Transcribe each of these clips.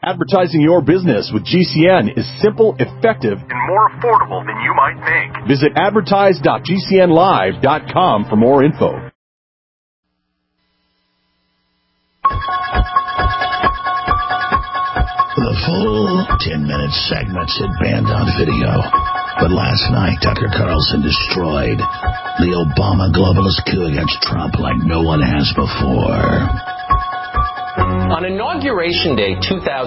Advertising your business with GCN is simple, effective, and more affordable than you might think. Visit advertise.gcnlive.com for more info. The full 10-minute segments had banned on video. But last night, Tucker Carlson destroyed the Obama globalist coup against Trump like no one has before. On Inauguration Day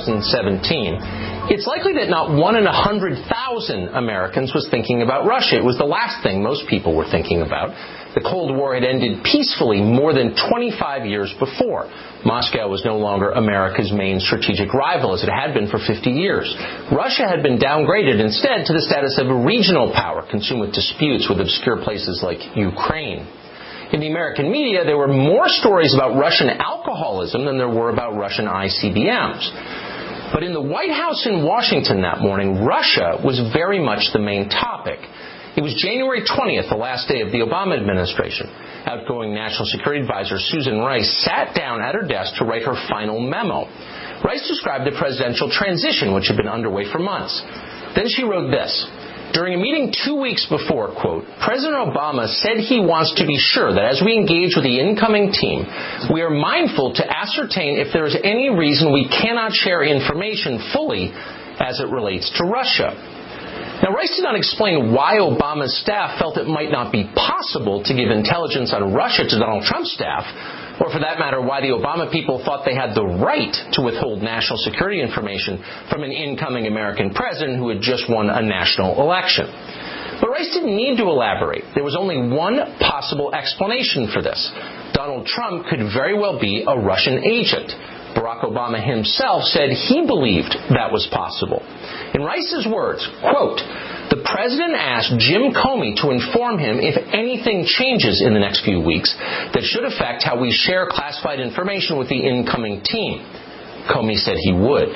2017, it's likely that not 1 in 100,000 Americans was thinking about Russia. It was the last thing most people were thinking about. The Cold War had ended peacefully more than 25 years before. Moscow was no longer America's main strategic rival, as it had been for 50 years. Russia had been downgraded instead to the status of a regional power, consumed with disputes with obscure places like Ukraine. In the American media, there were more stories about Russian alcoholism than there were about Russian ICBMs. But in the White House in Washington that morning, Russia was very much the main topic. It was January 20th, the last day of the Obama administration. Outgoing National Security Advisor Susan Rice sat down at her desk to write her final memo. Rice described the presidential transition, which had been underway for months. Then she wrote this. During a meeting 2 weeks before, quote, President Obama said he wants to be sure that as we engage with the incoming team, we are mindful to ascertain if there is any reason we cannot share information fully as it relates to Russia. Now, Rice did not explain why Obama's staff felt it might not be possible to give intelligence on Russia to Donald Trump's staff, or for that matter, why the Obama people thought they had the right to withhold national security information from an incoming American president who had just won a national election. But Rice didn't need to elaborate. There was only one possible explanation for this. Donald Trump could very well be a Russian agent. Barack Obama himself said he believed that was possible. In Rice's words, quote, the president asked Jim Comey to inform him if anything changes in the next few weeks that should affect how we share classified information with the incoming team. Comey said he would.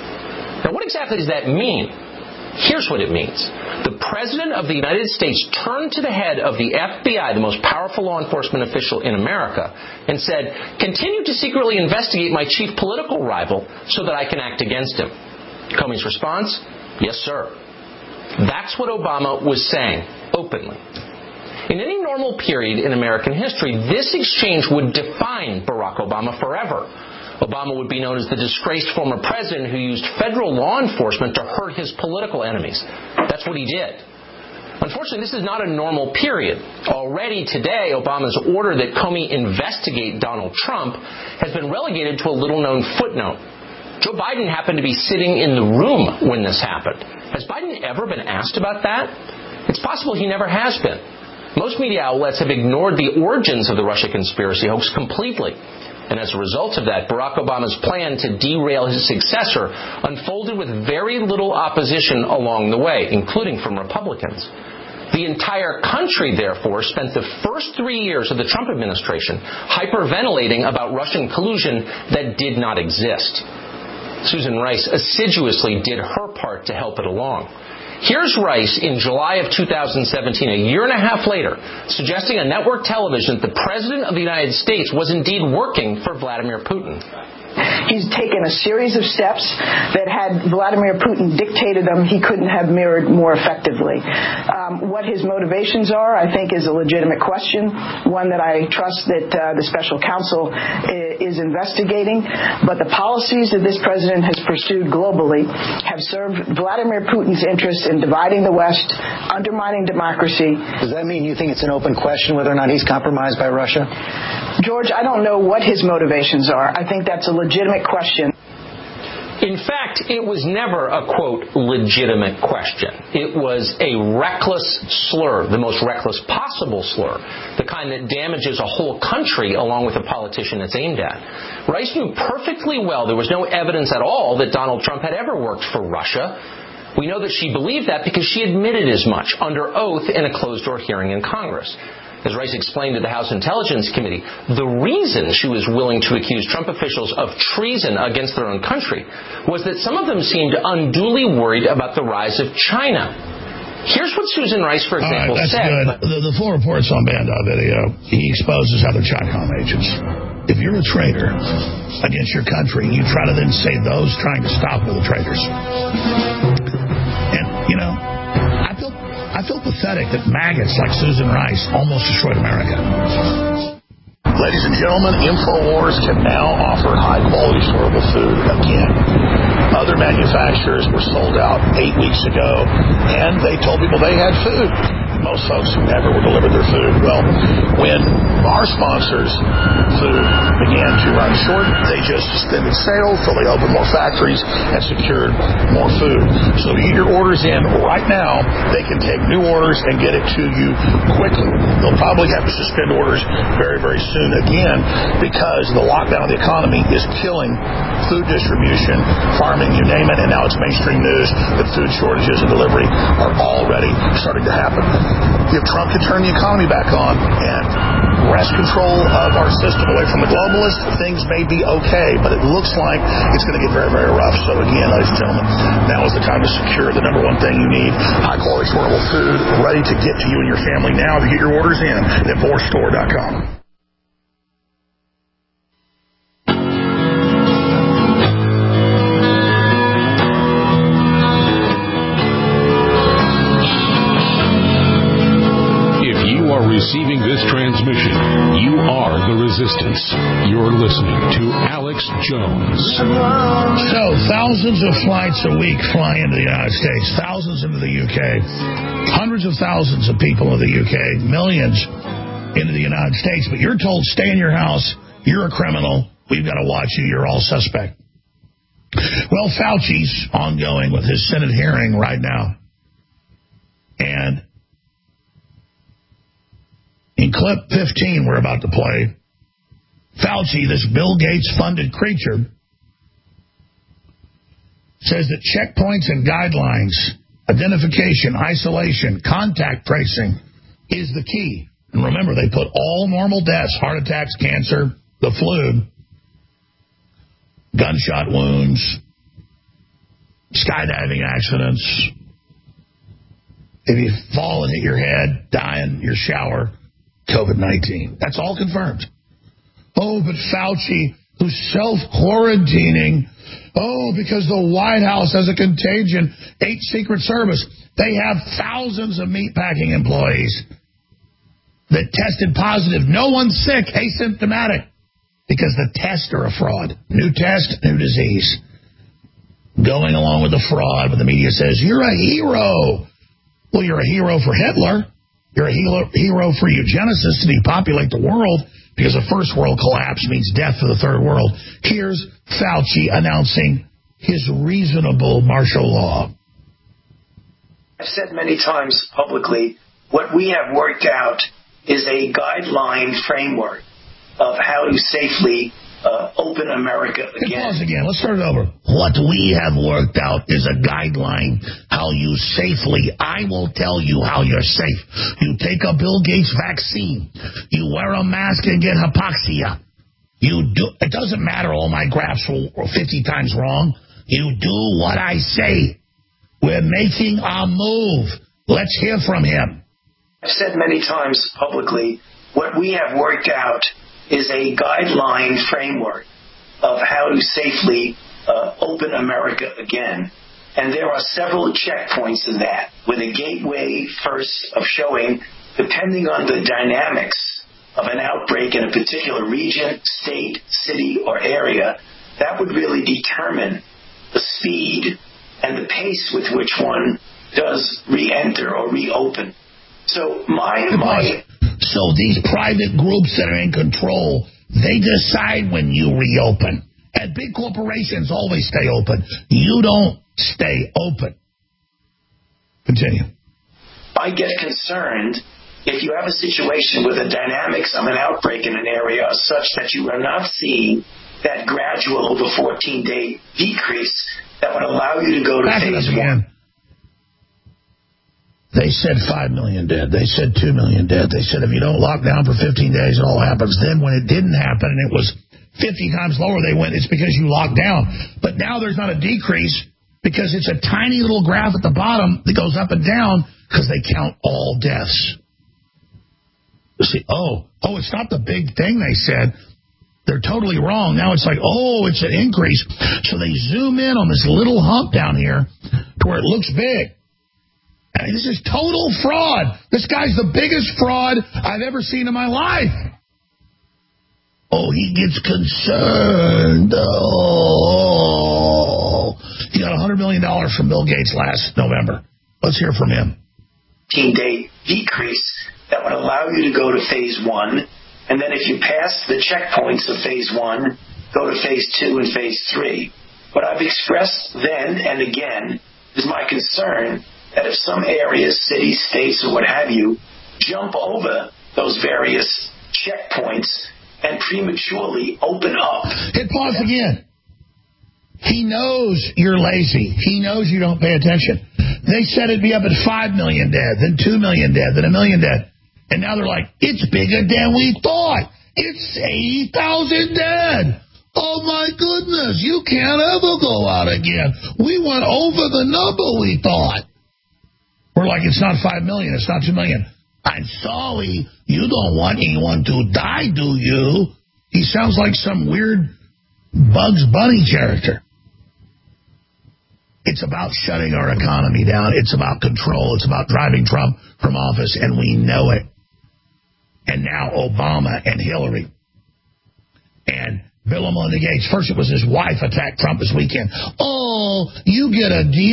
Now, what exactly does that mean? Here's what it means. The President of the United States turned to the head of the FBI, the most powerful law enforcement official in America, and said, continue to secretly investigate my chief political rival so that I can act against him. Comey's response, yes, sir. That's what Obama was saying, openly. In any normal period in American history, this exchange would define Barack Obama forever. Obama would be known as the disgraced former president who used federal law enforcement to hurt his political enemies. That's what he did. Unfortunately, this is not a normal period. Already today, Obama's order that Comey investigate Donald Trump has been relegated to a little-known footnote. Joe Biden happened to be sitting in the room when this happened. Has Biden ever been asked about that? It's possible he never has been. Most media outlets have ignored the origins of the Russia conspiracy hoax completely. And as a result of that, Barack Obama's plan to derail his successor unfolded with very little opposition along the way, including from Republicans. The entire country, therefore, spent the first 3 years of the Trump administration hyperventilating about Russian collusion that did not exist. Susan Rice assiduously did her part to help it along. Here's Rice in July of 2017, a year and a half later, suggesting on network television that the President of the United States was indeed working for Vladimir Putin. He's taken a series of steps that had Vladimir Putin dictated them, he couldn't have mirrored more effectively. What his motivations are, I think, is a legitimate question, one that I trust that the special counsel is investigating. But the policies that this president has pursued globally have served Vladimir Putin's interest in dividing the West, undermining democracy. Does that mean you think it's an open question whether or not he's compromised by Russia? George, I don't know what his motivations are. I think that's a legitimate question. In fact, it was never a, quote, legitimate question. It was a reckless slur, the most reckless possible slur, the kind that damages a whole country along with the politician it's aimed at. Rice knew perfectly well there was no evidence at all that Donald Trump had ever worked for Russia. We know that she believed that because she admitted as much under oath in a closed-door hearing in Congress. As Rice explained to the House Intelligence Committee, the reason she was willing to accuse Trump officials of treason against their own country was that some of them seemed unduly worried about the rise of China. Here's what Susan Rice, for example, that's said. Good. The full report's on Band on video. He exposes other Chicom agents. if you're a traitor against your country, you try to then say those trying to stop are the traitors. And, I feel pathetic that maggots like Susan Rice almost destroyed America. Ladies and gentlemen, InfoWars can now offer high-quality storable food again. Other manufacturers were sold out 8 weeks ago, and they told people they had food. Most folks never were delivered their food. Well, when our sponsors' food began to run short, they just suspended sales till they opened more factories and secured more food. So to get your orders in right now, they can take new orders and get it to you quickly. They'll probably have to suspend orders very, very soon again because the lockdown of the economy is killing food distribution, farming, you name it, and now it's mainstream news that food shortages and delivery are already starting to happen. If Trump can turn the economy back on and wrest control of our system away from the globalists, things may be okay, but it looks like it's going to get very, very rough. So again, ladies and gentlemen, now is the time to secure the number one thing you need, high-quality, affordable food, ready to get to you and your family now to get your orders in at InfoWarsStore.com. Receiving this transmission, you are the resistance. You're listening to Alex Jones. So, thousands of flights a week fly into the United States, thousands into the UK, hundreds of thousands of people in the UK, millions into the United States. But you're told, stay in your house, you're a criminal, we've got to watch you, you're all suspect. Well, Fauci's ongoing with his Senate hearing right now. And in clip 15 we're about to play, Fauci, this Bill Gates-funded creature, says that checkpoints and guidelines, identification, isolation, contact tracing is the key. And remember, they put all normal deaths, heart attacks, cancer, the flu, gunshot wounds, skydiving accidents, if you fall and hit your head, die in your shower, COVID-19. That's all confirmed. Oh, but Fauci, who's self-quarantining, because the White House has a contagion, 8 Secret Service. They have thousands of meatpacking employees that tested positive. No one's sick, asymptomatic, because the tests are a fraud. New test, new disease. Going along with the fraud, but the media says, you're a hero. Well, you're a hero for Hitler. You're a hero for eugenicists to depopulate the world because a first world collapse means death for the third world. Here's Fauci announcing his reasonable martial law. I've said many times publicly, what we have worked out is a guideline framework of how to safely open America again. Pause again. Let's start it over. What we have worked out is a guideline how you safely. I will tell you how you're safe. You take a Bill Gates vaccine. You wear a mask and get hypoxia. You do. It doesn't matter. All my graphs were 50 times wrong. You do what I say. We're making a move. Let's hear from him. I've said many times publicly, what we have worked out is a guideline framework of how to safely open America again. And there are several checkpoints in that, with a gateway first of showing, depending on the dynamics of an outbreak in a particular region, state, city, or area, that would really determine the speed and the pace with which one does re-enter or reopen. So So these private groups that are in control, they decide when you reopen. And big corporations always stay open. You don't stay open. Continue. I get concerned if you have a situation where the dynamics of an outbreak in an area are such that you are not seeing that gradual over 14-day decrease that would allow you to go to phase 1. They said 5 million dead. They said 2 million dead. They said if you don't lock down for 15 days, it all happens. Then when it didn't happen and it was 50 times lower, they went, it's because you locked down. But now there's not a decrease because it's a tiny little graph at the bottom that goes up and down because they count all deaths. You see, it's not the big thing they said. They're totally wrong. Now it's like, oh, it's an increase. So they zoom in on this little hump down here to where it looks big. I mean, this is total fraud. This guy's the biggest fraud I've ever seen in my life. Oh, he gets concerned. Oh. He got $100 million from Bill Gates last November. Let's hear from him. 15-day decrease that would allow you to go to phase 1. And then if you pass the checkpoints of phase 1, go to phase 2 and phase 3. What I've expressed then and again is my concern that if some areas, cities, states, or what have you, jump over those various checkpoints and prematurely open up. Hit pause again. He knows you're lazy. He knows you don't pay attention. They said it'd be up at 5 million dead, then 2 million dead, then 1 million dead. And now they're like, it's bigger than we thought. It's 80,000 dead. Oh, my goodness. You can't ever go out again. We went over the number we thought. We're like, it's not 5 million. It's not 2 million. I'm sorry. You don't want anyone to die, do you? He sounds like some weird Bugs Bunny character. It's about shutting our economy down. It's about control. It's about driving Trump from office, and we know it. And now Obama and Hillary and Bill and Melinda Gates. First it was his wife attacked Trump this weekend. Oh, you get a D-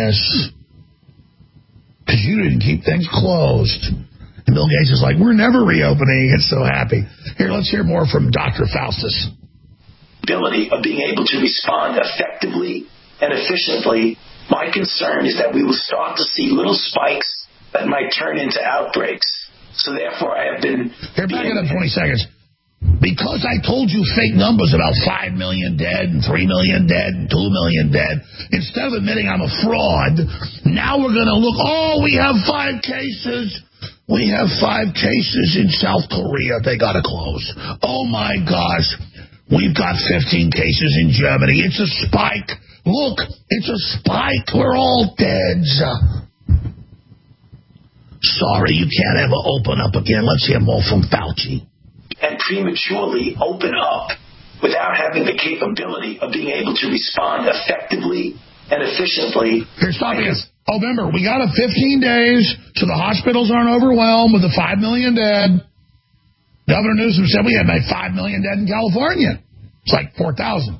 because you didn't keep things closed. And Bill Gates is like, we're never reopening. It's so happy. Here, let's hear more from Dr. Faustus. Ability of being able to respond effectively and efficiently. My concern is that we will start to see little spikes that might turn into outbreaks. So therefore, I have been... Here, back it up 20 seconds. Because I told you fake numbers about 5 million dead and 3 million dead and 2 million dead, instead of admitting I'm a fraud, now we're going to look, oh, we have 5 cases. We have 5 cases in South Korea. They got to close. Oh, my gosh. We've got 15 cases in Germany. It's a spike. Look, it's a spike. We're all dead. Sorry, you can't ever open up again. Let's hear more from Fauci. And prematurely open up without having the capability of being able to respond effectively and efficiently. Here, stop it. Oh, remember, we got 15 days so the hospitals aren't overwhelmed with the 5 million dead. Governor Newsom said we had 5 million dead in California. It's like 4,000.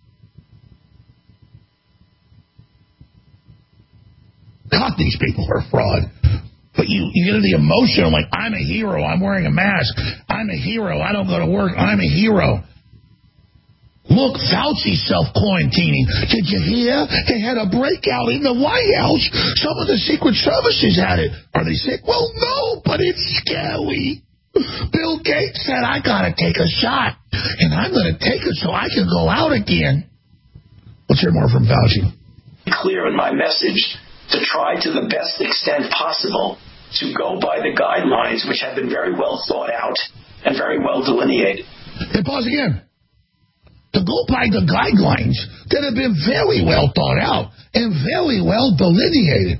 God, these people are fraud. But you get into the emotion, like, I'm a hero, I'm wearing a mask, I'm a hero, I don't go to work, I'm a hero. Look, Fauci's self-quarantining. Did you hear? They had a breakout in the White House. Some of the Secret Services had it. Are they sick? Well, no, but it's scary. Bill Gates said, I got to take a shot, and I'm going to take it so I can go out again. Let's hear more from Fauci. Clear in my message to try to the best extent possible to go by the guidelines, which have been very well thought out and very well delineated. And pause again. To go by the guidelines that have been very well thought out and very well delineated.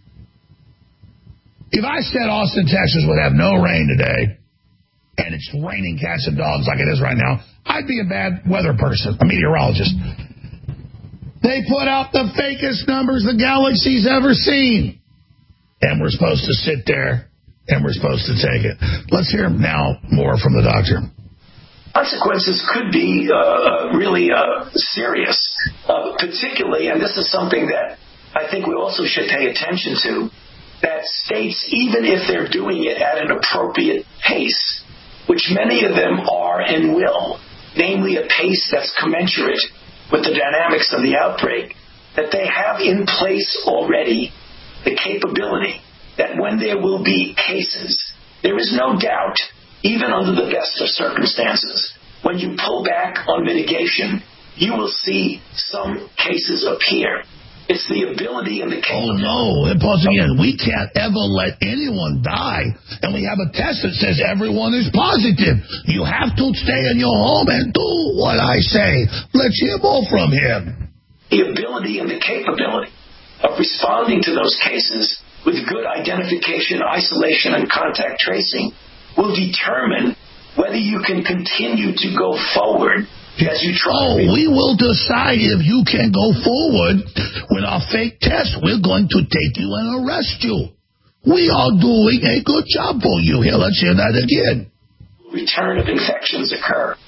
If I said Austin, Texas would have no rain today, and it's raining cats and dogs like it is right now, I'd be a bad weather person, a meteorologist. They put out the fakest numbers the galaxy's ever seen. And we're supposed to sit there, and we're supposed to take it. Let's hear now more from the doctor. Consequences could be really serious, particularly, and this is something that I think we also should pay attention to, that states, even if they're doing it at an appropriate pace, which many of them are and will, namely a pace that's commensurate with the dynamics of the outbreak, that they have in place already the capability that when there will be cases, there is no doubt, even under the best of circumstances, when you pull back on mitigation, you will see some cases appear. It's the ability and the capability. Oh, no. And pause again. We can't ever let anyone die. And we have a test that says everyone is positive. You have to stay in your home and do what I say. Let's hear more from him. The ability and the capability of responding to those cases with good identification, isolation, and contact tracing will determine whether you can continue to go forward as you try. We will decide if you can go forward with our fake test. We're going to take you and arrest you. We are doing a good job for you. Here, let's hear that again. Return of infections occur.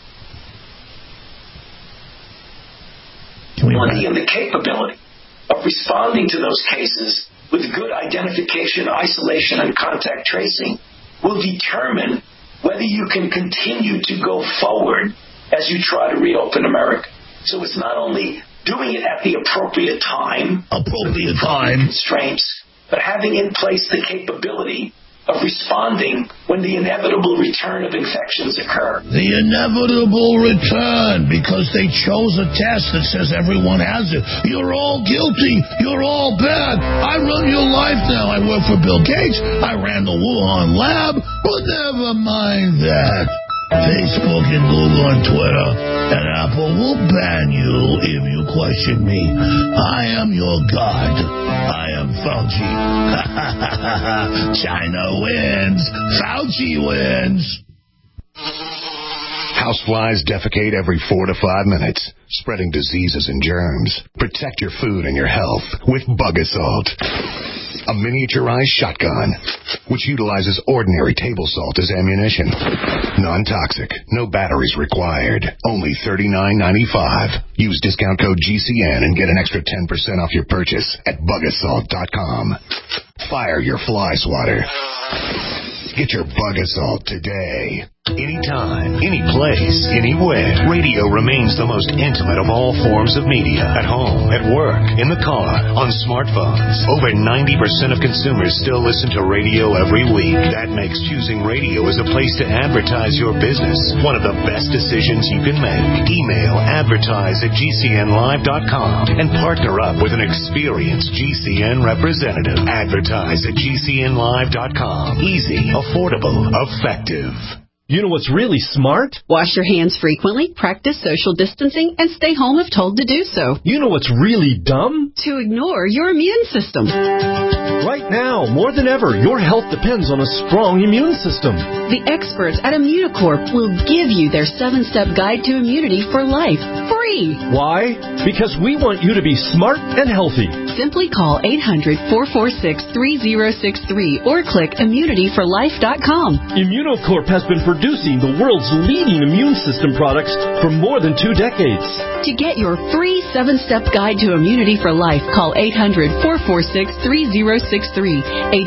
Money and the capability of responding to those cases with good identification, isolation, and contact tracing will determine whether you can continue to go forward as you try to reopen America. So it's not only doing it at the appropriate time, constraints, but having in place the capability of responding when the inevitable return of infections occur. The inevitable return, because they chose a test that says everyone has it. You're all guilty. You're all bad. I run your life now. I work for Bill Gates. I ran the Wuhan lab. But never mind that. Facebook and Google and Twitter and Apple will ban you if you question me. I am your God. I am Fauci. China wins. Fauci wins. Houseflies defecate every 4 to 5 minutes, spreading diseases and germs. Protect your food and your health with Bug Assault. A miniaturized shotgun, which utilizes ordinary table salt as ammunition. Non-toxic, no batteries required. Only $39.95. Use discount code GCN and get an extra 10% off your purchase at bugassault.com. Fire your fly swatter. Get your Bug Assault today. Anytime, any place, anywhere. Radio remains the most intimate of all forms of media. At home, at work, in the car, on smartphones. Over 90% of consumers still listen to radio every week. That makes choosing radio as a place to advertise your business one of the best decisions you can make. Email advertise@gcnlive.com and partner up with an experienced GCN representative. Advertise@gcnlive.com. Easy, affordable, effective. You know what's really smart? Wash your hands frequently, practice social distancing, and stay home if told to do so. You know what's really dumb? To ignore your immune system. Right now, more than ever, your health depends on a strong immune system. The experts at Immunocorp will give you their 7-step guide to immunity for life, free. Why? Because we want you to be smart and healthy. Simply call 800-446-3063 or click immunityforlife.com. Immunocorp has been producing the world's leading immune system products for more than 2 decades. To get your free 7-step guide to immunity for life, call 800-446-3063.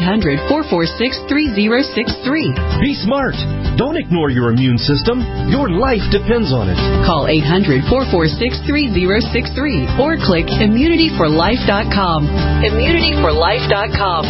800-446-3063. Be smart. Don't ignore your immune system. Your life depends on it. Call 800-446-3063 or click immunityforlife.com. Immunityforlife.com.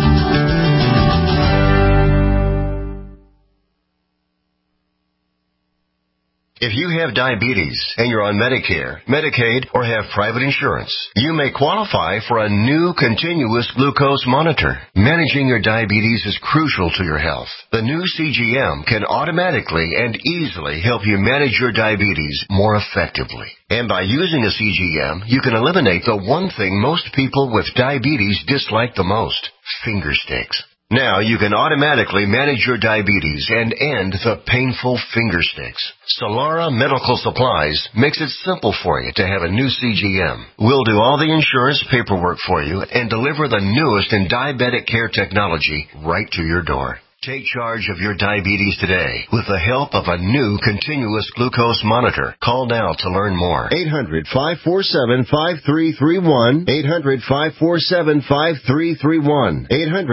If you have diabetes and you're on Medicare, Medicaid, or have private insurance, you may qualify for a new continuous glucose monitor. Managing your diabetes is crucial to your health. The new CGM can automatically and easily help you manage your diabetes more effectively. And by using a CGM, you can eliminate the one thing most people with diabetes dislike the most: finger sticks. Now you can automatically manage your diabetes and end the painful finger sticks. Solara Medical Supplies makes it simple for you to have a new CGM. We'll do all the insurance paperwork for you and deliver the newest in diabetic care technology right to your door. Take charge of your diabetes today with the help of a new continuous glucose monitor. Call now to learn more. 800-547-5331. 800-547-5331.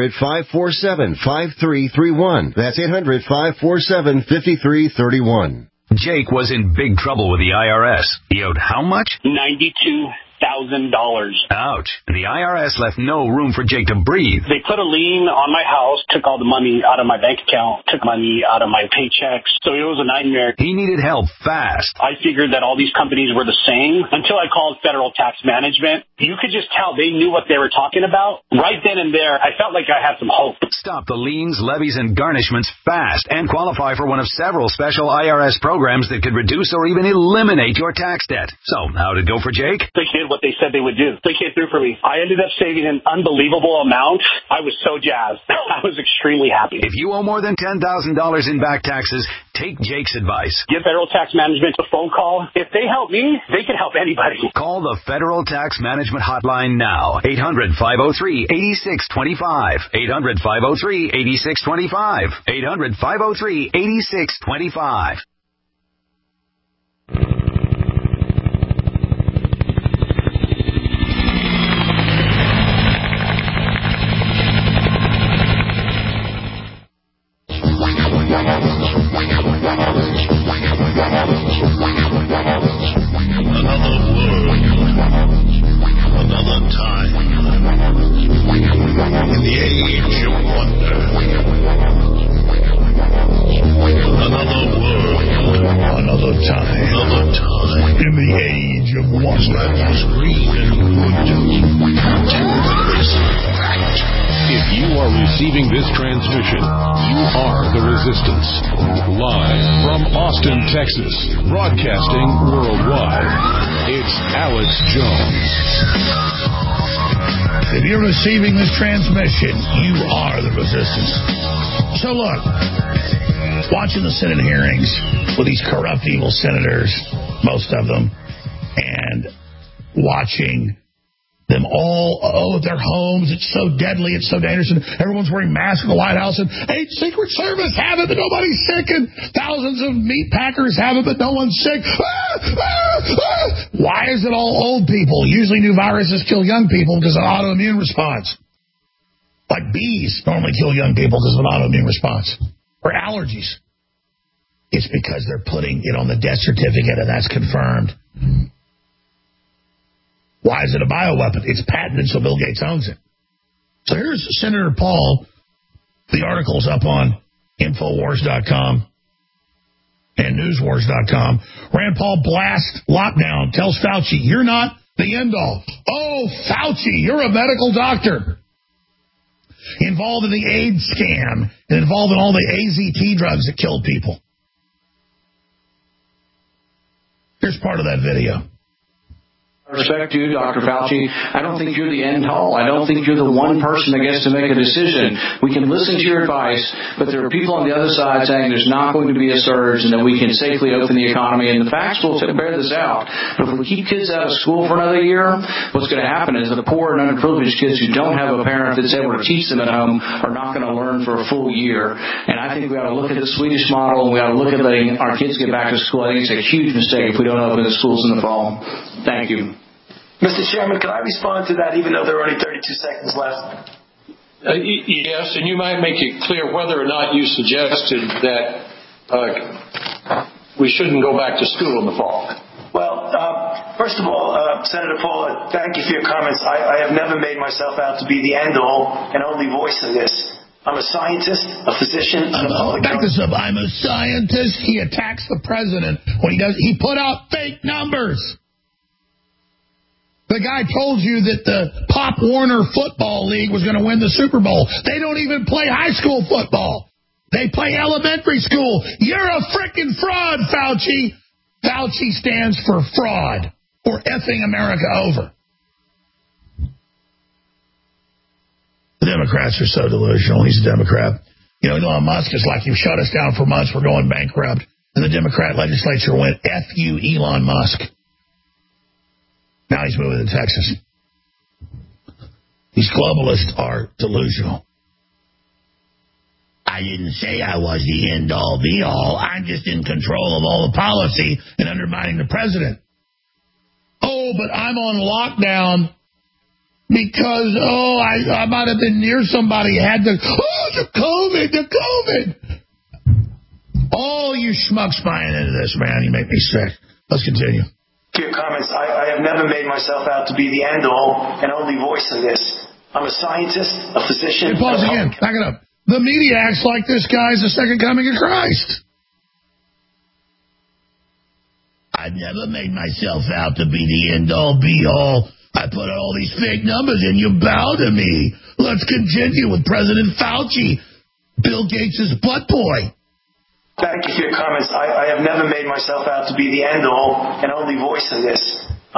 800-547-5331. That's 800-547-5331. Jake was in big trouble with the IRS. He owed how much? $92,000. Ouch. The IRS left no room for Jake to breathe. They put a lien on my house, took all the money out of my bank account, took money out of my paychecks. So it was a nightmare. He needed help fast. I figured that all these companies were the same until I called Federal Tax Management. You could just tell they knew what they were talking about. Right then and there, I felt like I had some hope. Stop the liens, levies, and garnishments fast and qualify for one of several special IRS programs that could reduce or even eliminate your tax debt. So, how'd it go for Jake? It did what they said they would do. They came through for me. I ended up saving an unbelievable amount. I was so jazzed. I was extremely happy. If you owe more than $10,000 in back taxes, take Jake's advice. Give Federal Tax Management a phone call. If they help me, they can help anybody. Call the Federal Tax Management Hotline now. 800-503-8625. 800-503-8625. 800-503-8625. Another world, another time, in the age of wonder. Another world, another time, in the age of wonder. Life is green and good. If you are receiving this transmission, you are the Resistance. Live from Austin, Texas, broadcasting worldwide, it's Alex Jones. If you're receiving this transmission, you are the Resistance. So look, watching the Senate hearings with these corrupt, evil senators, most of them, and watching them all, their homes, it's so deadly, it's so dangerous, and everyone's wearing masks in the White House, and Secret Service have it, but nobody's sick, and thousands of meat packers have it, but no one's sick. Why is it all old people? Usually new viruses kill young people because of an autoimmune response. Like bees normally kill young people because of an autoimmune response. Or allergies. It's because they're putting it on the death certificate, and that's confirmed. Why is it a bioweapon? It's patented, so Bill Gates owns it. So here's Senator Paul. The article's up on Infowars.com and Newswars.com. Rand Paul blasts lockdown, tells Fauci, you're not the end-all. Oh, Fauci, you're a medical doctor. Involved in the AIDS scam and involved in all the AZT drugs that killed people. Here's part of that video. Respect to you, Dr. Fauci. I don't think you're the end all. I don't think you're the one person that gets to make a decision. We can listen to your advice, but there are people on the other side saying there's not going to be a surge and that we can safely open the economy, and the facts will bear this out. But if we keep kids out of school for another year, what's going to happen is the poor and underprivileged kids who don't have a parent that's able to teach them at home are not going to learn for a full year. And I think we ought to look at the Swedish model, and we ought to look at letting our kids get back to school. I think it's a huge mistake if we don't open the schools in the fall. Thank you. Mr. Chairman, can I respond to that even though there are only 32 seconds left? Yes, and you might make it clear whether or not you suggested that we shouldn't go back to school in the fall. Well, first of all, Senator Paul, thank you for your comments. I have never made myself out to be the end-all and only voice in this. I'm a scientist, a physician. Back this up. I'm a scientist. He attacks the president when he put out fake numbers. The guy told you that the Pop Warner Football League was going to win the Super Bowl. They don't even play high school football. They play elementary school. You're a frickin' fraud, Fauci. Fauci stands for fraud or effing America over. The Democrats are so delusional. He's a Democrat. You know, Elon Musk is like, you've shut us down for months. We're going bankrupt. And the Democrat legislature went, F you, Elon Musk. Now he's moving to Texas. These globalists are delusional. I didn't say I was the end-all, be-all. I'm just in control of all the policy and undermining the president. Oh, but I'm on lockdown because, I might have been near somebody who had the COVID. All you schmucks buying into this, man. You make me sick. Let's continue. To your comments, I have never made myself out to be the end-all and only voice in this. I'm a scientist, a physician. Hey, pause again. Back it up. The media acts like this guy's the second coming of Christ. I've never made myself out to be the end-all, be-all. I put all these fake numbers and you bow to me. Let's continue with President Fauci, Bill Gates' butt boy. Thank you for your comments. I have never made myself out to be the end-all and only voice in this.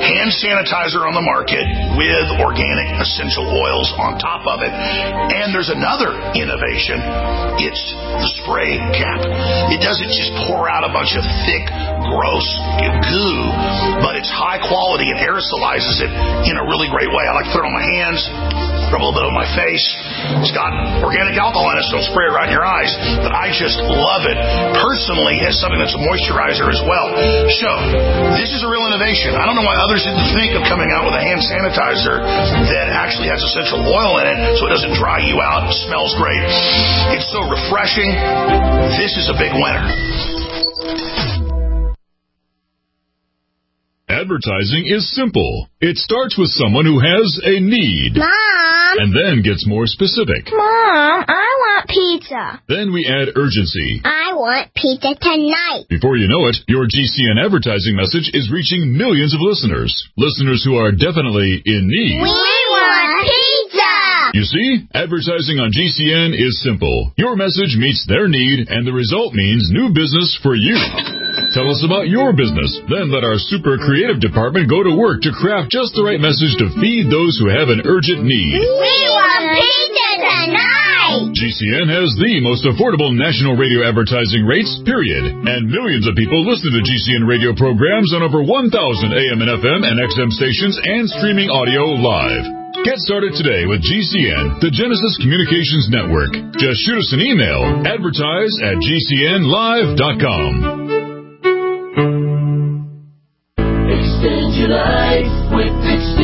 hand sanitizer on the market with organic essential oils on top of it. And there's another innovation. It's the spray cap. It doesn't just pour out a bunch of thick, gross goo, but it's high quality and aerosolizes it in a really great way. I like to throw it on my hands, rub a little bit on my face. It's got organic alcohol in it, so don't spray it right in your eyes. But I just love it personally as something that's a moisturizer as well. So this is a real innovation. I don't know why others didn't think of coming out with a hand sanitizer that actually has essential oil in it so it doesn't dry you out. It smells great. It's so refreshing. This is a big winner. Advertising is simple. It starts with someone who has a need. Mom! And then gets more specific. Mom, I want pizza. Then we add urgency. I want pizza tonight. Before you know it, your GCN advertising message is reaching millions of listeners. Listeners who are definitely in need. We want pizza! You see, advertising on GCN is simple. Your message meets their need, and the result means new business for you. Tell us about your business. Then let our super creative department go to work to craft just the right message to feed those who have an urgent need. We want pizza tonight! GCN has the most affordable national radio advertising rates, period. And millions of people listen to GCN radio programs on over 1,000 AM and FM and XM stations and streaming audio live. Get started today with GCN, the Genesis Communications Network. Just shoot us an email, advertise@gcnlive.com. Extend your life with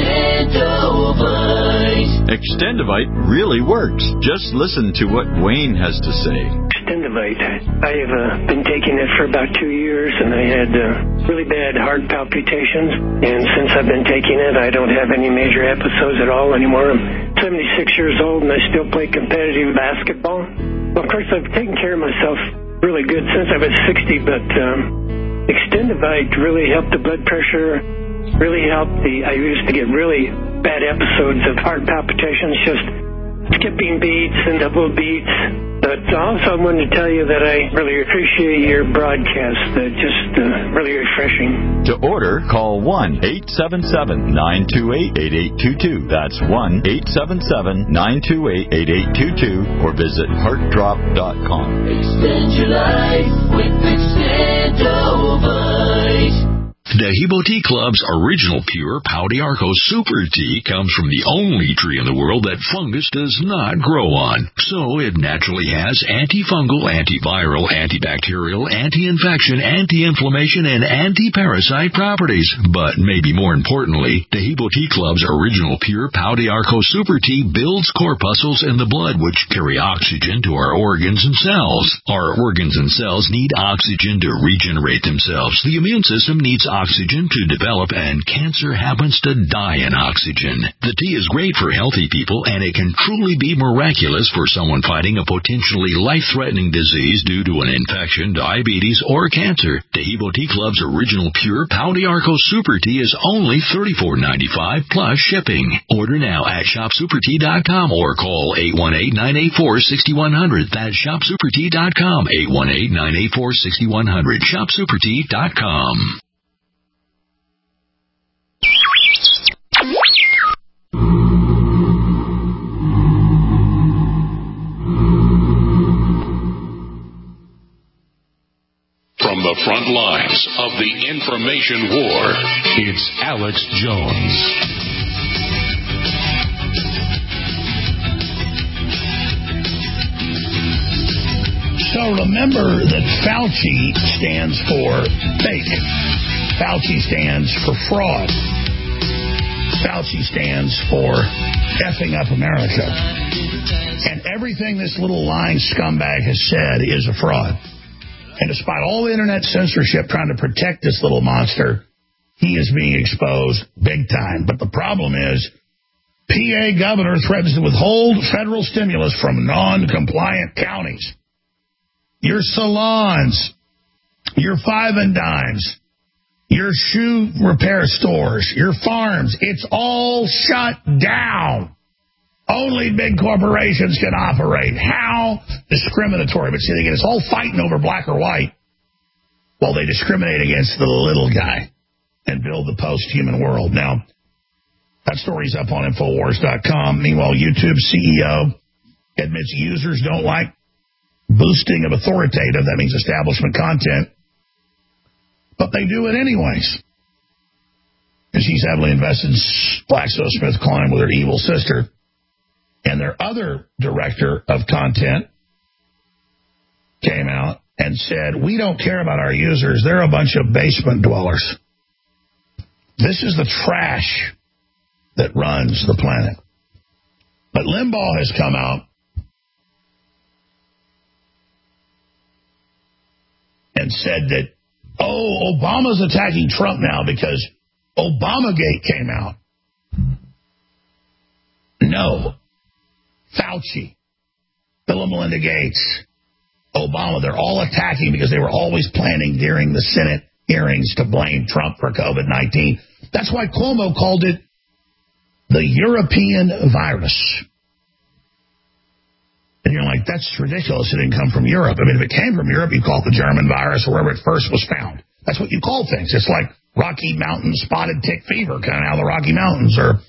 Extendovite. Extendovite really works. Just listen to what Wayne has to say. Extendovite. I have been taking it for about 2 years, and I had really bad heart palpitations. And since I've been taking it, I don't have any major episodes at all anymore. I'm 76 years old, and I still play competitive basketball. Well, of course, I've taken care of myself really good since I was 60, but Extendovite really helped the blood pressure, really helped I used to get really bad episodes of heart palpitations, just skipping beats and double beats. But also I wanted to tell you that I really appreciate your broadcast. Just really refreshing. To order, call 1-877-928-8822. That's 1-877-928-8822 or visit heartdrop.com. Extend your life with Extendovite. Dehibo Tea Club's original pure Pau d'Arco Super Tea comes from the only tree in the world that fungus does not grow on. So it naturally has antifungal, antiviral, antibacterial, anti-infection, anti-inflammation, and anti-parasite properties. But maybe more importantly, Dehibo Tea Club's original pure Pau d'Arco Super Tea builds corpuscles in the blood which carry oxygen to our organs and cells. Our organs and cells need oxygen to regenerate themselves. The immune system needs oxygen to develop, and cancer happens to die in oxygen. The tea is great for healthy people, and it can truly be miraculous for someone fighting a potentially life-threatening disease due to an infection, diabetes, or cancer. Dehibo Tea Club's original pure Pau d'Arco Super Tea is only $34.95 plus shipping. Order now at shopsupertea.com or call 818-984-6100. That's shopsupertea.com, 818-984-6100, shopsupertea.com. From the front lines of the information war, it's Alex Jones. So remember that Fauci stands for fake. Fauci stands for fraud. Fauci stands for effing up America. And everything this little lying scumbag has said is a fraud. And despite all the internet censorship trying to protect this little monster, he is being exposed big time. But the problem is, PA governor threatens to withhold federal stimulus from non-compliant counties. Your salons, your five and dimes, your shoe repair stores, your farms, it's all shut down. Only big corporations can operate. How discriminatory. But see, they get us all fighting over black or white while they discriminate against the little guy. and build the post-human world. Now, that story's up on Infowars.com. Meanwhile, YouTube CEO admits users don't like boosting of authoritative, that means establishment content, but they do it anyways. And she's heavily invested in GlaxoSmithKline with her evil sister. And their other director of content came out and said, we don't care about our users. They're a bunch of basement dwellers. This is the trash that runs the planet. But Limbaugh has come out and said that, Obama's attacking Trump now because Obamagate came out. No. Fauci, Bill and Melinda Gates, Obama, they're all attacking because they were always planning during the Senate hearings to blame Trump for COVID-19. That's why Cuomo called it the European virus. And you're like, that's ridiculous. It didn't come from Europe. I mean, if it came from Europe, you call it the German virus or wherever it first was found. That's what you call things. It's like Rocky Mountain spotted tick fever coming out of the Rocky Mountains, or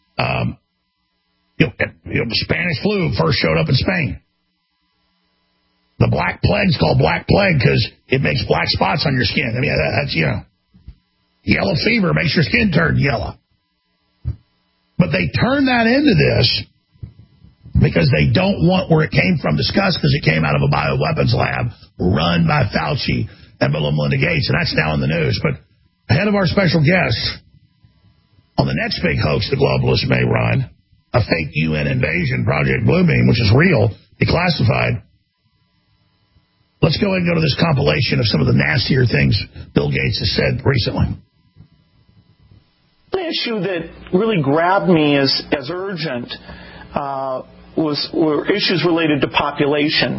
Spanish flu first showed up in Spain. The Black Plague's called Black Plague because it makes black spots on your skin. I mean, that's, yellow fever makes your skin turn yellow. But they turn that into this because they don't want where it came from discussed, because it came out of a bioweapons lab run by Fauci and Bill and Melinda Gates, and that's now in the news. But ahead of our special guest, on the next big hoax the globalists may run, a fake UN invasion, Project Bluebeam, which is real, declassified. Let's go ahead and go to this compilation of some of the nastier things Bill Gates has said recently. The issue that really grabbed me as urgent were issues related to population.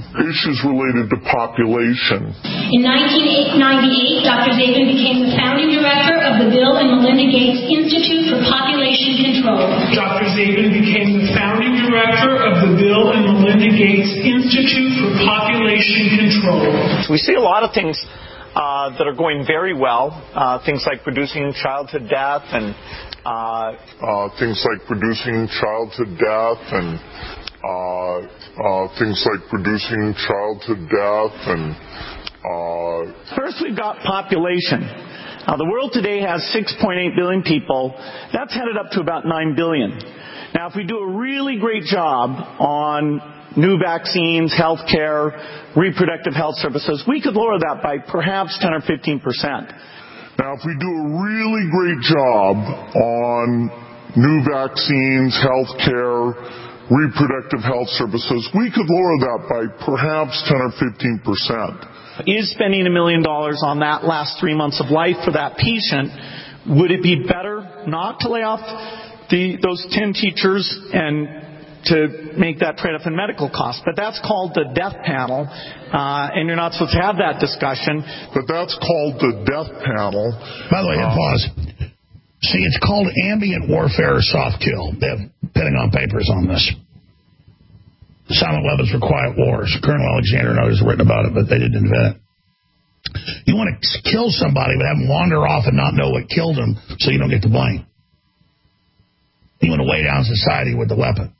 In 1998, Dr. Zabin became the founding director of the Bill and Melinda Gates Institute for Population Control. Dr. Zabin became the founding director of the Bill and Melinda Gates Institute for Population Control. So we see a lot of things that are going very well, things like reducing childhood death and First, we've got population. The world today has 6.8 billion people. That's headed up to about 9 billion. Now, if we do a really great job on new vaccines, health care, reproductive health services, we could lower that by perhaps 10 or 15%. Now, if we do a really great job on new vaccines, health care, reproductive health services, we could lower that by perhaps 10 or 15%. Is spending $1 million on that last 3 months of life for that patient, would it be better not to lay off those 10 teachers and to make that trade-off in medical costs? But that's called the death panel, and you're not supposed to have that discussion. But that's called the death panel. By the way, pause. See, it's called ambient warfare or soft kill. They have Pentagon Papers on this. Silent weapons for quiet wars. Colonel Alexander knows written about it, but they didn't invent it. You want to kill somebody, but have them wander off and not know what killed them, so you don't get the blame. You want to weigh down society with the weapon.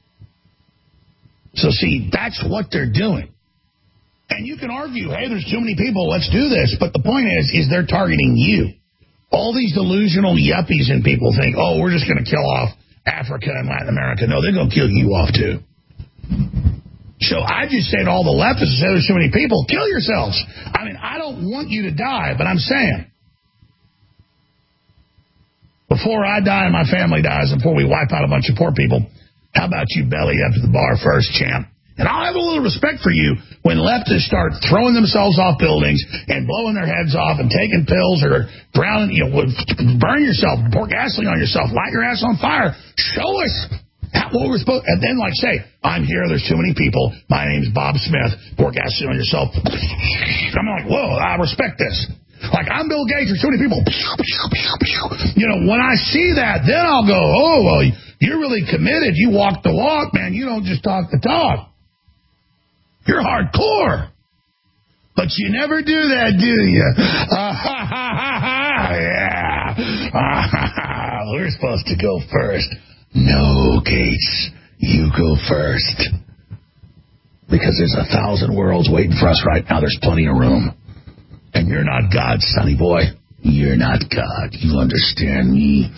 So, see, that's what they're doing. And you can argue, hey, there's too many people, let's do this. But the point is they're targeting you. All these delusional yuppies and people think, oh, we're just going to kill off Africa and Latin America. No, they're going to kill you off, too. So I just say to all the leftists, say there's too many people, kill yourselves. I mean, I don't want you to die, but I'm saying, before I die and my family dies, before we wipe out a bunch of poor people, how about you belly up to the bar first, champ? And I'll have a little respect for you when leftists start throwing themselves off buildings and blowing their heads off and taking pills or drowning, burn yourself, pour gasoline on yourself, light your ass on fire. Show us what we're supposed, and then say, I'm here, there's too many people, my name's Bob Smith, pour gasoline on yourself. I'm like, whoa, I respect this. Like, I'm Bill Gates, there's too many people. When I see that, then I'll go, oh, well, you're really committed. You walk the walk, man. You don't just talk the talk. You're hardcore. But you never do that, do you? Yeah. We're supposed to go first. No, Gates. You go first. Because there's 1,000 worlds waiting for us right now. There's plenty of room. And you're not God, sonny boy. You're not God. You understand me?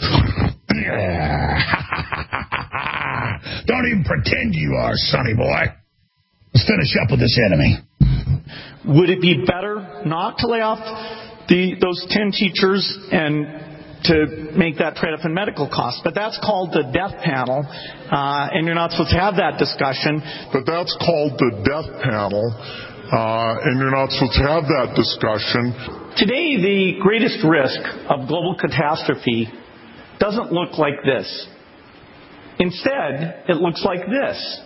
Don't even pretend you are, sonny boy. Let's finish up with this enemy. Would it be better not to lay off those 10 teachers and to make that trade-off in medical costs? But that's called the death panel, and you're not supposed to have that discussion. But that's called the death panel, and you're not supposed to have that discussion. Today, the greatest risk of global catastrophe doesn't look like this. Instead, it looks like this.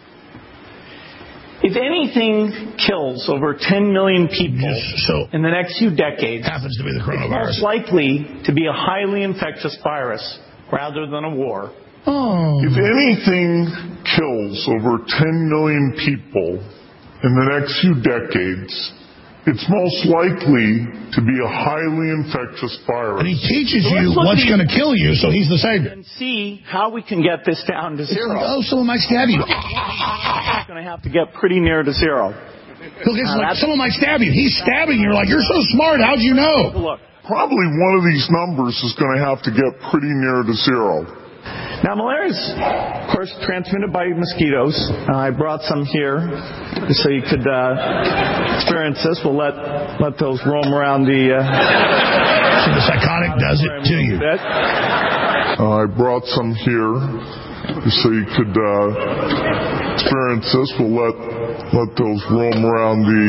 If anything kills over 10 million people in the next few decades, happens to be the coronavirus. It's most likely to be a highly infectious virus rather than a war. If anything kills over 10 million people in the next few decades, it's most likely to be a highly infectious virus. And he teaches you what's going to kill you, so he's the savior. And see how we can get this down to zero. Someone might stab you. It's going to have to get pretty near to zero. Someone might stab you. He's stabbing you. You're like, you're so smart. How'd you know? Look. Probably one of these numbers is going to have to get pretty near to zero. Now, malaria is, of course, transmitted by mosquitoes. I brought some here so you could experience this. We'll let those roam around the... So the psychotic does it to you. I brought some here so you could experience this. We'll let those roam around the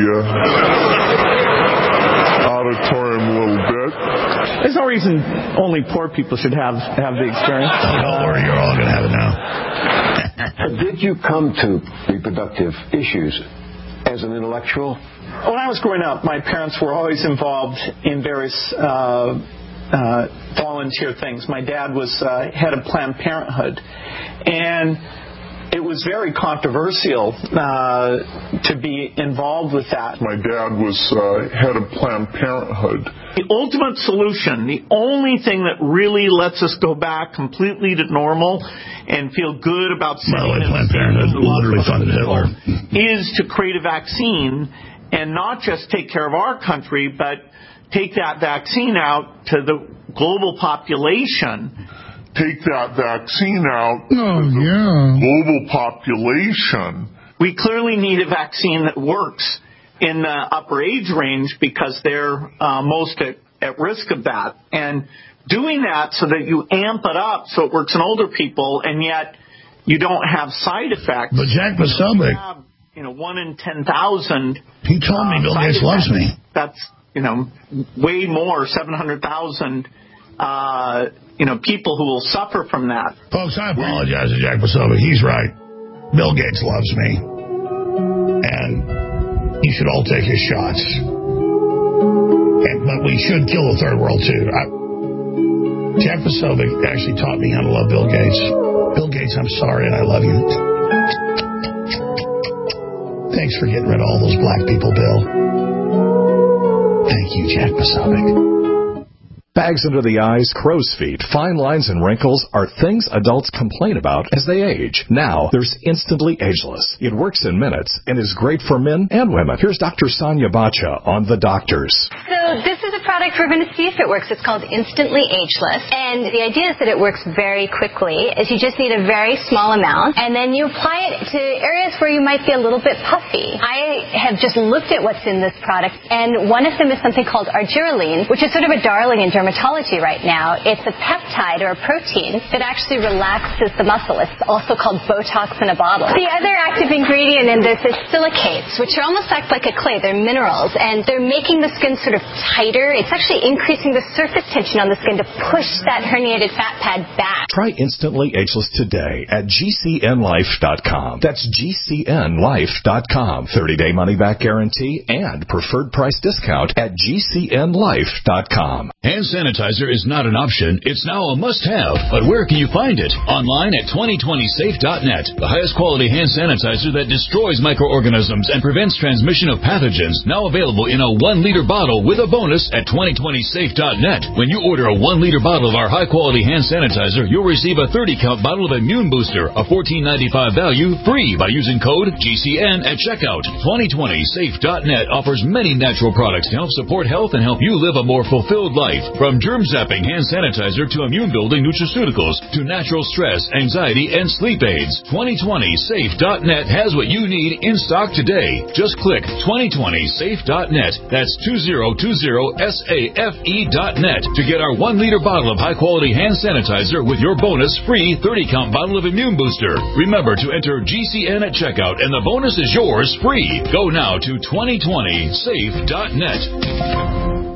auditorium a little bit. There's no reason only poor people should have the experience. Don't worry, you're all going to have it now. Did you come to reproductive issues as an intellectual? When I was growing up, my parents were always involved in various volunteer things. My dad was head of Planned Parenthood, and it was very controversial to be involved with that. My dad was head of Planned Parenthood. The ultimate solution, the only thing that really lets us go back completely to normal and feel good about Planned Parenthood literally funded Hitler, is to create a vaccine and not just take care of our country, but take that vaccine out to the global population. Take that vaccine out to the global population. We clearly need a vaccine that works in the upper age range because they're most at risk of that. And doing that so that you amp it up so it works in older people and yet you don't have side effects. But Jack Posobiec, 1 in 10,000. He told me Bill Gates loves me. That's, way more, 700,000 people who will suffer from that. Folks, I apologize to Jack Posobiec. He's right. Bill Gates loves me. And you should all take his shots. But we should kill the third world, too. Jack Posobiec actually taught me how to love Bill Gates. Bill Gates, I'm sorry, and I love you. Thanks for getting rid of all those black people, Bill. Thank you, Jack Posobiec. Bags under the eyes, crow's feet, fine lines, and wrinkles are things adults complain about as they age. Now, there's Instantly Ageless. It works in minutes and is great for men and women. Here's Dr. Sonia Bacha on The Doctors. So this is a product we're going to see if it works. It's called Instantly Ageless. And the idea is that it works very quickly. Is you just need a very small amount, and then you apply it to areas where you might be a little bit puffy. I have just looked at what's in this product, and one of them is something called argireline, which is sort of a darling in dermatology right now. It's a peptide or a protein that actually relaxes the muscle. It's also called Botox in a bottle. The other active ingredient in this is silicates, which are almost act like a clay. They're minerals, and they're making the skin sort of tighter. It's actually increasing the surface tension on the skin to push that herniated fat pad back. Try Instantly Ageless today at GCNlife.com. That's GCNlife.com. 30-day money-back guarantee and preferred price discount at GCNlife.com. Hand sanitizer is not an option. It's now a must-have. But where can you find it? Online at 2020safe.net. The highest quality hand sanitizer that destroys microorganisms and prevents transmission of pathogens. Now available in a 1-liter bottle with a bonus at 2020safe.net. When you order a 1-liter bottle of our high-quality hand sanitizer, you'll receive a 30-count bottle of Immune Booster, a $14.95 value, free by using code GCN at checkout. 2020safe.net offers many natural products to help support health and help you live a more fulfilled life. From germ-zapping hand sanitizer to immune-building nutraceuticals to natural stress, anxiety, and sleep aids. 2020safe.net has what you need in stock today. Just click 2020safe.net. That's 2020safe.net to get our 1-liter bottle of high-quality hand sanitizer with your bonus free 30-count bottle of Immune Booster. Remember to enter GCN at checkout, and the bonus is yours free. Go now to 2020safe.net.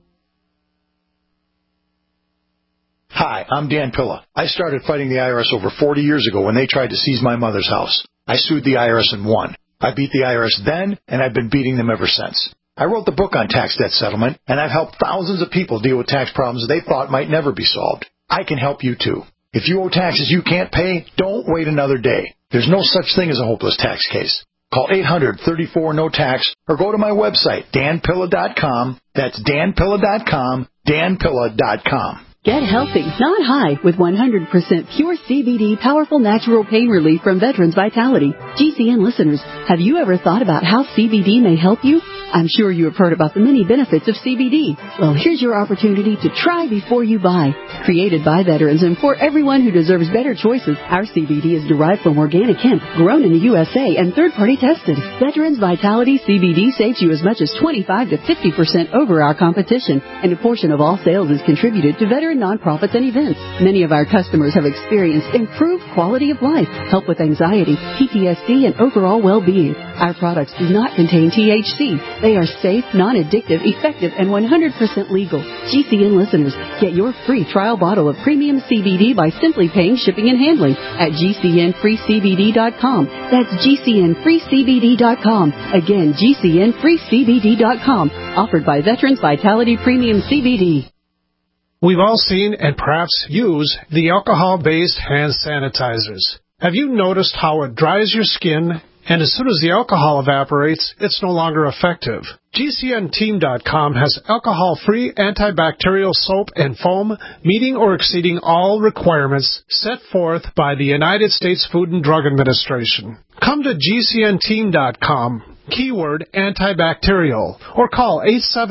Hi, I'm Dan Pilla. I started fighting the IRS over 40 years ago when they tried to seize my mother's house. I sued the IRS and won. I beat the IRS then, and I've been beating them ever since. I wrote the book on tax debt settlement, and I've helped thousands of people deal with tax problems they thought might never be solved. I can help you, too. If you owe taxes you can't pay, don't wait another day. There's no such thing as a hopeless tax case. Call 800-34-NO-TAX or go to my website, danpilla.com. That's danpilla.com, danpilla.com. Get healthy, not high, with 100% pure CBD powerful natural pain relief from Veterans Vitality. GCN listeners, have you ever thought about how CBD may help you? I'm sure you have heard about the many benefits of CBD. Well, here's your opportunity to try before you buy. Created by veterans and for everyone who deserves better choices, our CBD is derived from organic hemp, grown in the USA and third-party tested. Veterans Vitality CBD saves you as much as 25 to 50% over our competition, and a portion of all sales is contributed to veteran nonprofits and events. Many of our customers have experienced improved quality of life, help with anxiety, PTSD, and overall well-being. Our products do not contain THC. They are safe, non-addictive, effective, and 100% legal. GCN listeners, get your free trial bottle of premium CBD by simply paying shipping and handling at GCNFreeCBD.com. That's GCNFreeCBD.com. Again, GCNFreeCBD.com. Offered by Veterans Vitality Premium CBD. We've all seen and perhaps use the alcohol-based hand sanitizers. Have you noticed how it dries your skin, and as soon as the alcohol evaporates, it's no longer effective? GCNteam.com has alcohol-free antibacterial soap and foam meeting or exceeding all requirements set forth by the United States Food and Drug Administration. Come to GCNteam.com, keyword antibacterial, or call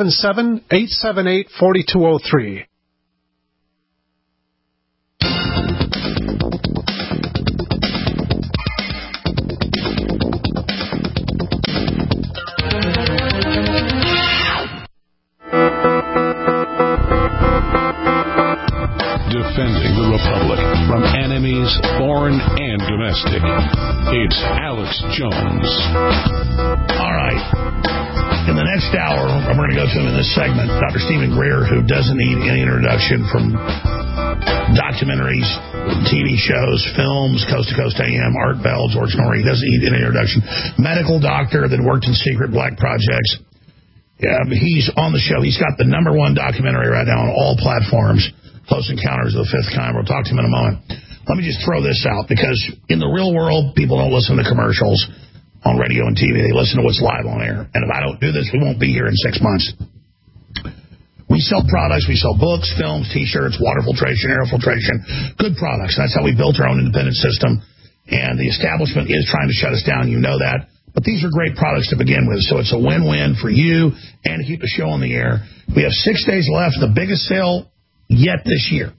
877-878-4203. Defending the Republic from enemies, foreign and domestic. It's Alex Jones. All right. In the next hour, I'm going to go to him in this segment, Dr. Stephen Greer, who doesn't need any introduction from documentaries, TV shows, films, Coast to Coast AM, Art Bell, George Norrie. He doesn't need any introduction. Medical doctor that worked in secret black projects. Yeah, he's on the show. He's got the #1 documentary right now on all platforms, Close Encounters of the Fifth Kind. We'll talk to him in a moment. Let me just throw this out, because in the real world, people don't listen to commercials on radio and TV. They listen to what's live on air. And if I don't do this, we won't be here in 6 months. We sell products. We sell books, films, T-shirts, water filtration, air filtration, good products. That's how we built our own independent system. And the establishment is trying to shut us down. You know that. But these are great products to begin with. So it's a win-win for you and to keep the show on the air. We have 6 days left, the biggest sale yet this year.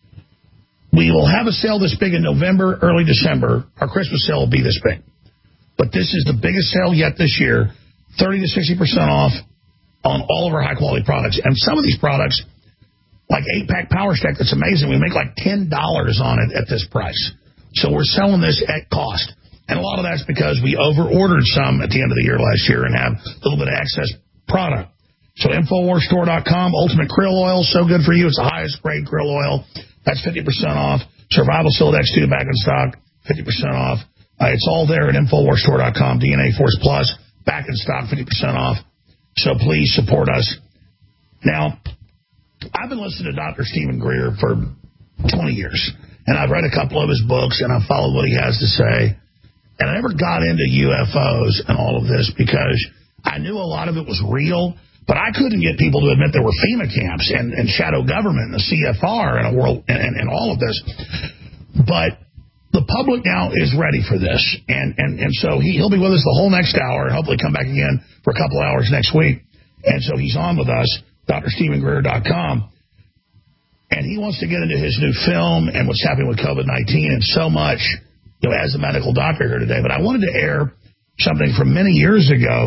We will have a sale this big in November, early December. Our Christmas sale will be this big. But this is the biggest sale yet this year, 30 to 60% off on all of our high-quality products. And some of these products, like 8-pack Power Stack, that's amazing. We make like $10 on it at this price. So we're selling this at cost. And a lot of that's because we over-ordered some at the end of the year last year and have a little bit of excess product. So InfoWarsStore.com, Ultimate Krill Oil, so good for you. It's the highest grade krill oil. That's 50% off. Survival Shield X2 back in stock, 50% off. It's all there at InfoWarsStore.com. DNA Force Plus, back in stock, 50% off. So please support us. Now, I've been listening to Dr. Stephen Greer for 20 years, and I've read a couple of his books, and I've followed what he has to say. And I never got into UFOs and all of this because I knew a lot of it was real, But I couldn't get people to admit there were FEMA camps and shadow government and the CFR and a world and all of this. But the public now is ready for this. And so he'll be with us the whole next hour and hopefully come back again for a couple hours next week. And so he's on with us, drstephengreer.com. And he wants to get into his new film and what's happening with COVID-19 and so much, as a medical doctor here today. But I wanted to air something from many years ago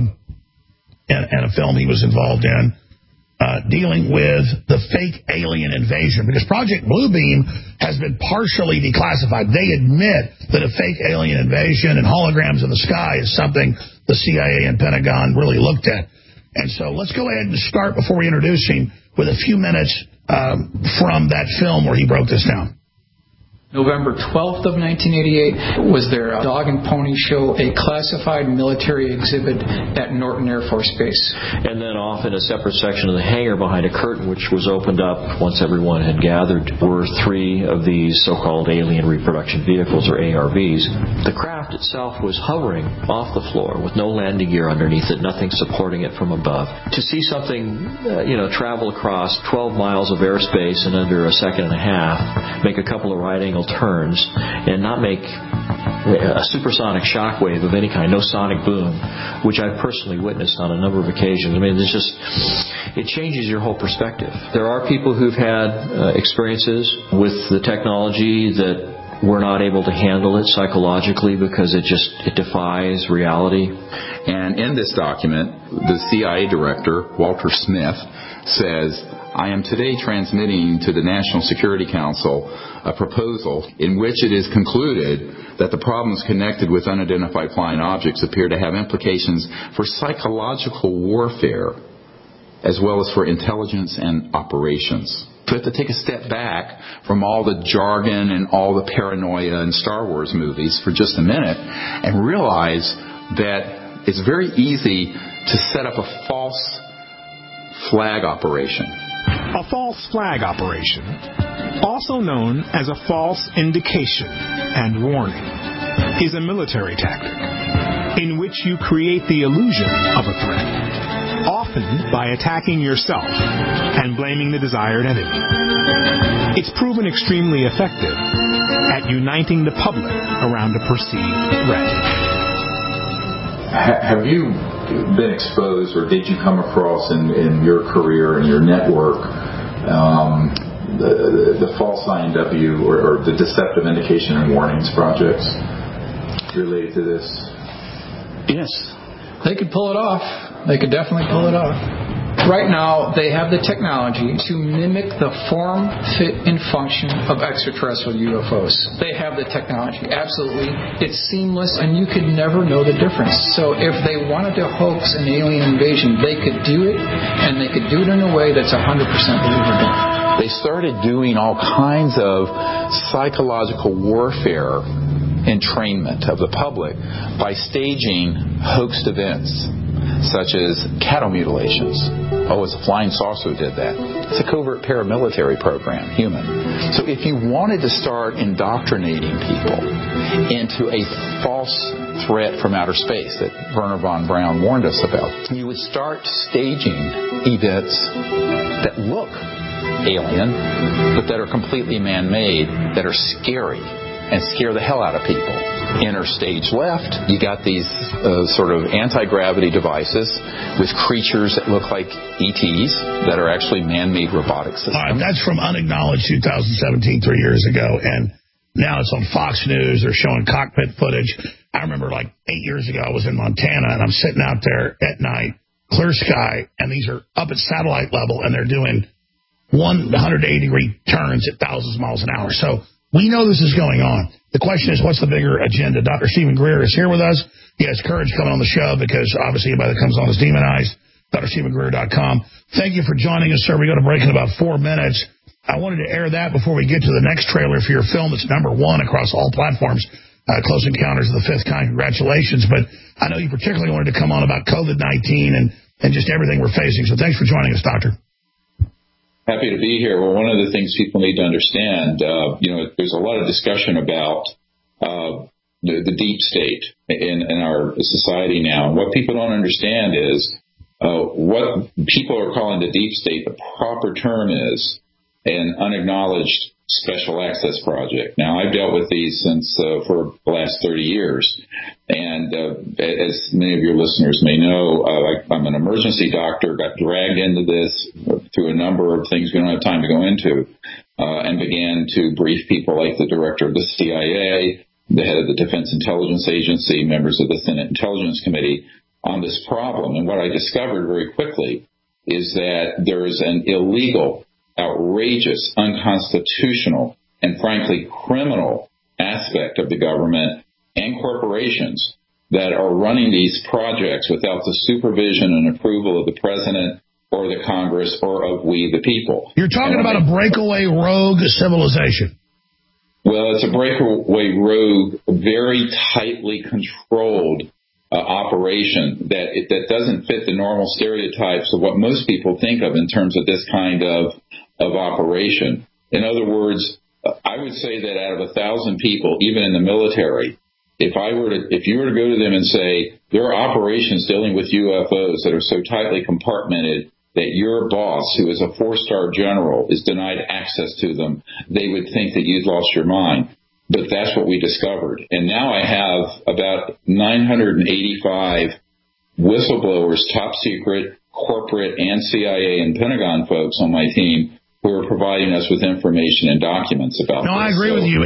and a film he was involved in dealing with the fake alien invasion, because Project Bluebeam has been partially declassified. They admit that a fake alien invasion and holograms in the sky is something the CIA and Pentagon really looked at. And so let's go ahead and start, before we introduce him, with a few minutes from that film where he broke this down. November 12th of 1988 was their Dog and Pony Show, a classified military exhibit at Norton Air Force Base. And then off in a separate section of the hangar behind a curtain, which was opened up once everyone had gathered, were 3 of these so-called alien reproduction vehicles, or ARVs. The craft itself was hovering off the floor with no landing gear underneath it, nothing supporting it from above. To see something, travel across 12 miles of airspace in under a second and a half, make a couple of right angle turns, and not make a supersonic shockwave of any kind, no sonic boom, which I've personally witnessed on a number of occasions. I mean, it changes your whole perspective. There are people who've had experiences with the technology that were not able to handle it psychologically because it defies reality. And in this document, the CIA director, Walter Smith, says, I am today transmitting to the National Security Council a proposal in which it is concluded that the problems connected with unidentified flying objects appear to have implications for psychological warfare as well as for intelligence and operations. We have to take a step back from all the jargon and all the paranoia in Star Wars movies for just a minute and realize that it's very easy to set up a false flag operation. A false flag operation, also known as a false indication and warning, is a military tactic in which you create the illusion of a threat, often by attacking yourself and blaming the desired enemy. It's proven extremely effective at uniting the public around a perceived threat. Have you been exposed, or did you come across in your career and your network the false INW or the deceptive indication and warnings projects related to this? Yes. They could pull it off. They could definitely pull it off. Right now, they have the technology to mimic the form, fit, and function of extraterrestrial UFOs. They have the technology, absolutely. It's seamless, and you could never know the difference. So if they wanted to hoax an alien invasion, they could do it, and they could do it in a way that's 100% believable. They started doing all kinds of psychological warfare entrainment of the public by staging hoaxed events, such as cattle mutilations. Oh, it's a flying saucer who did that. It's a covert paramilitary program, human. So if you wanted to start indoctrinating people into a false threat from outer space that Wernher von Braun warned us about, you would start staging events that look alien, but that are completely man-made, that are scary and scare the hell out of people. Inner stage left, you got these sort of anti-gravity devices with creatures that look like ETs that are actually man-made robotic systems. All right, that's from Unacknowledged 2017, 3 years ago, and now it's on Fox News. They're showing cockpit footage. I remember 8 years ago I was in Montana, and I'm sitting out there at night, clear sky, and these are up at satellite level, and they're doing 180-degree turns at thousands of miles an hour. So we know this is going on. The question is, what's the bigger agenda? Dr. Stephen Greer is here with us. He has courage coming on the show because obviously anybody that comes on is demonized. DrStephenGreer.com. Thank you for joining us, sir. We go to break in about 4 minutes. I wanted to air that before we get to the next trailer for your film. It's #1 across all platforms, Close Encounters of the Fifth Kind. Congratulations. But I know you particularly wanted to come on about COVID-19 and just everything we're facing. So thanks for joining us, Doctor. Happy to be here. Well, one of the things people need to understand, there's a lot of discussion about the deep state in our society now. And what people don't understand is what people are calling the deep state, the proper term is an unacknowledged special access project. Now, I've dealt with these since for the last 30 years, and as many of your listeners may know, I'm an emergency doctor, got dragged into this through a number of things we don't have time to go into, and began to brief people like the director of the CIA, the head of the Defense Intelligence Agency, members of the Senate Intelligence Committee on this problem. And what I discovered very quickly is that there is an illegal, outrageous, unconstitutional, and frankly criminal aspect of the government and corporations that are running these projects without the supervision and approval of the president or the Congress or of we the people. You're talking about a breakaway rogue civilization. Well, it's a breakaway rogue, very tightly controlled operation that doesn't fit the normal stereotypes of what most people think of in terms of this kind of operation. In other words, I would say that out of 1,000 people, even in the military, if you were to go to them and say there are operations dealing with UFOs that are so tightly compartmented that your boss, who is a 4-star general, is denied access to them, they would think that you'd lost your mind. But that's what we discovered. And now I have about 985 whistleblowers, top secret, corporate, and CIA and Pentagon folks on my team who are providing us with information and documents about this. No, I agree with you.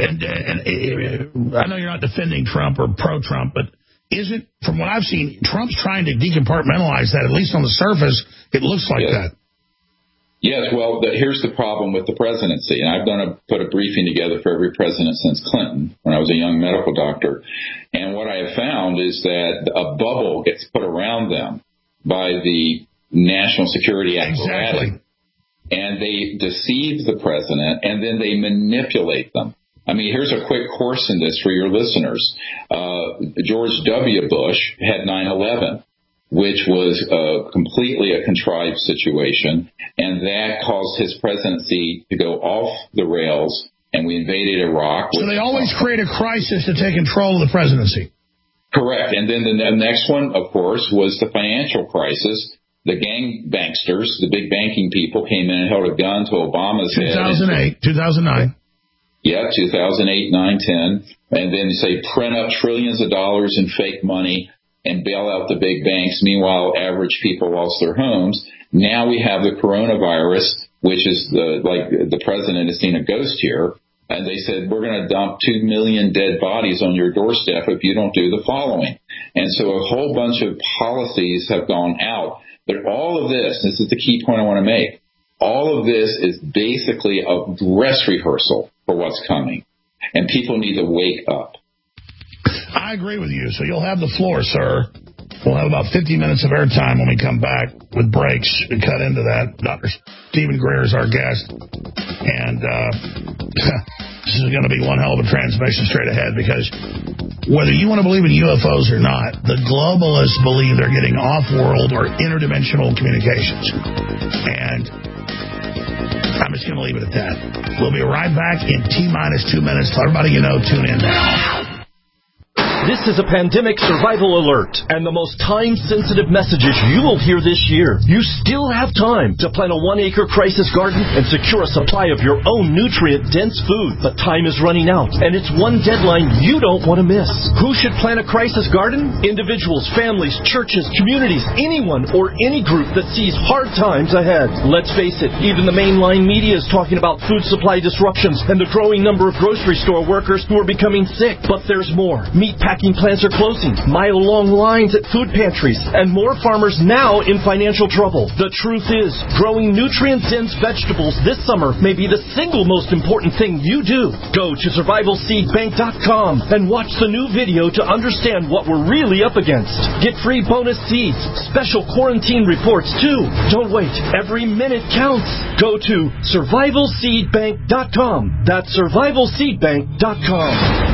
And I know you're not defending Trump or pro-Trump, but isn't, from what I've seen, Trump's trying to decompartmentalize that, at least on the surface, it looks like that. Yes, well, here's the problem with the presidency, and I've put a briefing together for every president since Clinton when I was a young medical doctor, and what I have found is that a bubble gets put around them by the national security apparatus, and they deceive the president, and then they manipulate them. I mean, here's a quick course in this for your listeners. George W. Bush had 9/11. Which was completely a contrived situation, and that caused his presidency to go off the rails, and we invaded Iraq. So they always create a crisis to take control of the presidency. Correct. And then the next one, of course, was the financial crisis. The banksters, the big banking people, came in and held a gun to Obama's head. 2009. Yeah, 2008, 9, 10. And then say print up trillions of dollars in fake money and bail out the big banks. Meanwhile, average people lost their homes. Now we have the coronavirus, which is like the president has seen a ghost here. And they said, we're going to dump 2 million dead bodies on your doorstep if you don't do the following. And so a whole bunch of policies have gone out. But all of this is the key point I want to make. All of this is basically a dress rehearsal for what's coming. And people need to wake up. I agree with you. So you'll have the floor, sir. We'll have about 50 minutes of airtime when we come back with breaks and cut into that. Dr. Stephen Greer is our guest. And this is going to be one hell of a transmission straight ahead, because whether you want to believe in UFOs or not, the globalists believe they're getting off-world or interdimensional communications. And I'm just going to leave it at that. We'll be right back in T-minus 2 minutes. Tell everybody you know, tune in now. This is a pandemic survival alert, and the most time-sensitive messages you will hear this year. You still have time to plant a 1-acre crisis garden and secure a supply of your own nutrient-dense food. But time is running out, and it's one deadline you don't want to miss. Who should plant a crisis garden? Individuals, families, churches, communities, anyone or any group that sees hard times ahead. Let's face it, even the mainline media is talking about food supply disruptions and the growing number of grocery store workers who are becoming sick. But there's more. Meatpacking plants are closing, mile-long lines at food pantries, and more farmers now in financial trouble. The truth is, growing nutrient-dense vegetables this summer may be the single most important thing you do. Go to survivalseedbank.com and watch the new video to understand what we're really up against. Get free bonus seeds, special quarantine reports too. Don't wait. Every minute counts. Go to survivalseedbank.com. That's survivalseedbank.com.